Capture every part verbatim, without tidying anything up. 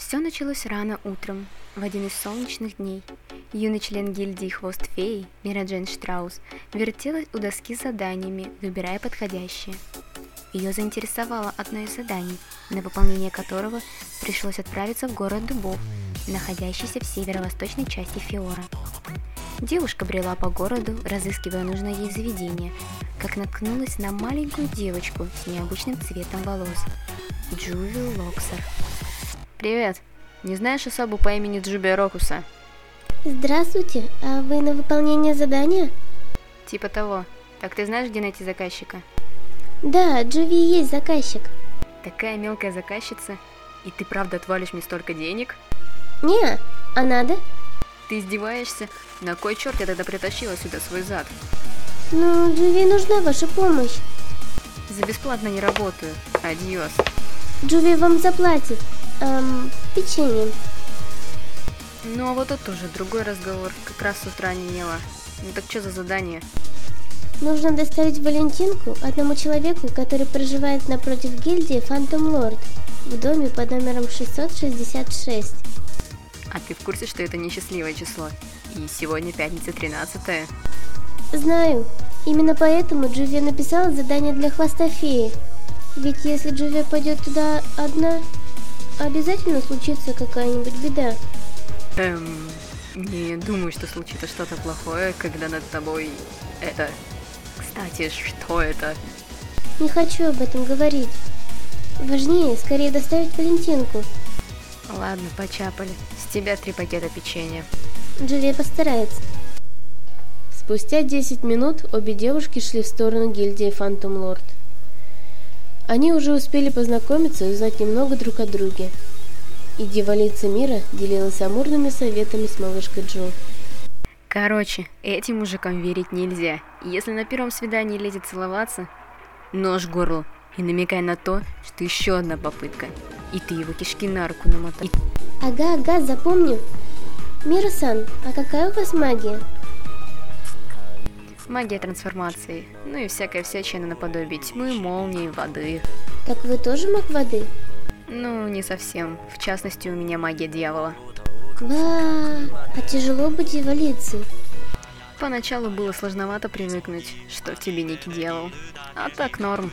Все началось рано утром, в один из солнечных дней. Юный член гильдии «Хвост феи» Мира Джейн Штраус вертелась у доски с заданиями, выбирая подходящее. Ее заинтересовало одно из заданий, на выполнение которого пришлось отправиться в город дубов, находящийся в северо-восточной части Фиора. Девушка брела по городу, разыскивая нужное ей заведение, как наткнулась на маленькую девочку с необычным цветом волос – Джуви Локсар. «Привет! Не знаешь особу по имени Джуби Рокуса?» Здравствуйте, а вы на выполнение задания? Типа того. Так ты знаешь, где найти заказчика? Да, Джуви и есть заказчик. Такая мелкая заказчица, и ты правда отвалишь мне столько денег? Не, а надо? Ты издеваешься? На кой черт я тогда притащила сюда свой зад? Ну, Джуви нужна ваша помощь. За бесплатно не работаю. Адьос. Джуви вам заплатит. Эм, печеньем. Ну а вот это уже другой разговор, как раз с утра не ела. Ну так что за задание? Нужно доставить Валентинку одному человеку, который проживает напротив гильдии Фантом Лорд, в доме под номером шестьсот шестьдесят шесть. А ты в курсе, что это несчастливое число? И сегодня пятница тринадцатое? Знаю. Именно поэтому Джуви написала задание для Хвоста феи. Ведь если Джуви пойдет туда одна, обязательно случится какая-нибудь беда. Эм, не думаю, что случится что-то плохое, когда над тобой это... Кстати, что это? Не хочу об этом говорить. Важнее скорее доставить Валентинку. Ладно, почапали. С тебя три пакета печенья. Джуви постарается. Спустя десять минут обе девушки шли в сторону гильдии Фантом Лорд. Они уже успели познакомиться и узнать немного друг о друге. И дьяволица Мира делилась амурными советами с малышкой Джо. Короче, этим мужикам верить нельзя. Если на первом свидании лезет целоваться, нож в горло и намекай на то, что еще одна попытка, и ты его кишки на руку намотай. Ага, ага, запомню. Мира-сан, а какая у вас магия? Магия трансформации, ну и всякая всячина наподобие тьмы, молнии, воды. Так вы тоже маг воды? Ну, не совсем. В частности, у меня магия дьявола. Ва, а тяжело быть дьяволицей? Поначалу было сложновато привыкнуть, что в тебе некий дьявол. А так норм.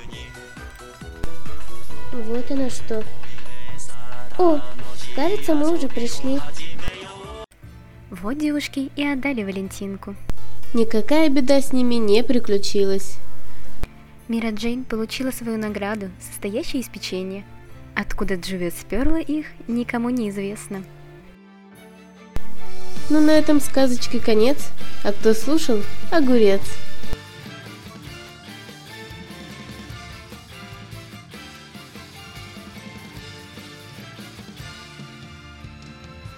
Вот оно что. О, кажется, мы уже пришли. Вот девушки и отдали Валентинку. Никакая беда с ними не приключилась. Мира Джейн получила свою награду, состоящую из печенья. Откуда Джуви сперла их, никому не известно. Ну на этом сказочке конец, а кто слушал, огурец.